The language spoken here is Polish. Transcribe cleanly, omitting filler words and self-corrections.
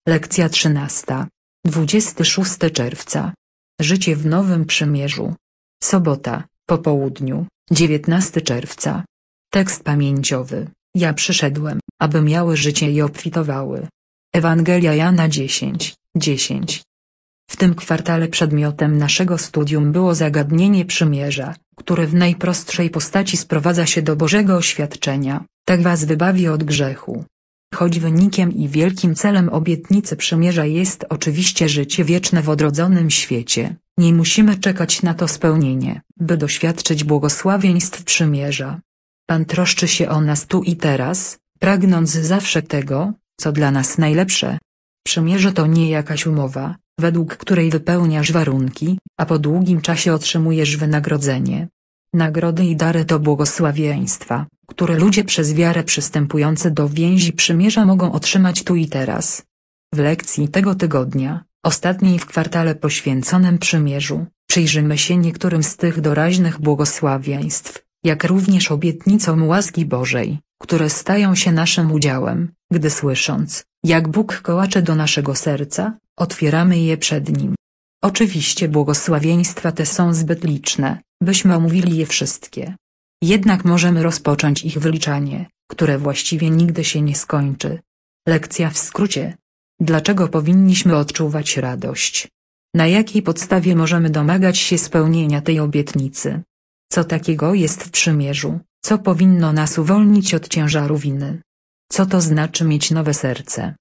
Lekcja 13. 26 czerwca. Życie w Nowym Przymierzu. Sobota, po południu, 19 czerwca. Tekst pamięciowy. Ja przyszedłem, aby miały życie i obfitowały. Ewangelia Jana 10:10. W tym kwartale przedmiotem naszego studium było zagadnienie przymierza, które w najprostszej postaci sprowadza się do Bożego oświadczenia: tak was wybawi od grzechu. Choć wynikiem i wielkim celem obietnicy przymierza jest oczywiście życie wieczne w odrodzonym świecie, nie musimy czekać na to spełnienie, by doświadczyć błogosławieństw przymierza. Pan troszczy się o nas tu i teraz, pragnąc zawsze tego, co dla nas najlepsze. Przymierze to nie jakaś umowa, według której wypełniasz warunki, a po długim czasie otrzymujesz wynagrodzenie. Nagrody i dary to błogosławieństwa, które ludzie przez wiarę przystępujący do więzi przymierza mogą otrzymać tu i teraz. W lekcji tego tygodnia, ostatniej w kwartale poświęconym przymierzu, przyjrzymy się niektórym z tych doraźnych błogosławieństw, jak również obietnicom łaski Bożej, które stają się naszym udziałem, gdy słysząc, jak Bóg kołacze do naszego serca, otwieramy je przed Nim. Oczywiście błogosławieństwa te są zbyt liczne, byśmy omówili je wszystkie. Jednak możemy rozpocząć ich wyliczanie, które właściwie nigdy się nie skończy. Lekcja w skrócie. Dlaczego powinniśmy odczuwać radość? Na jakiej podstawie możemy domagać się spełnienia tej obietnicy? Co takiego jest w przymierzu, co powinno nas uwolnić od ciężaru winy? Co to znaczy mieć nowe serce,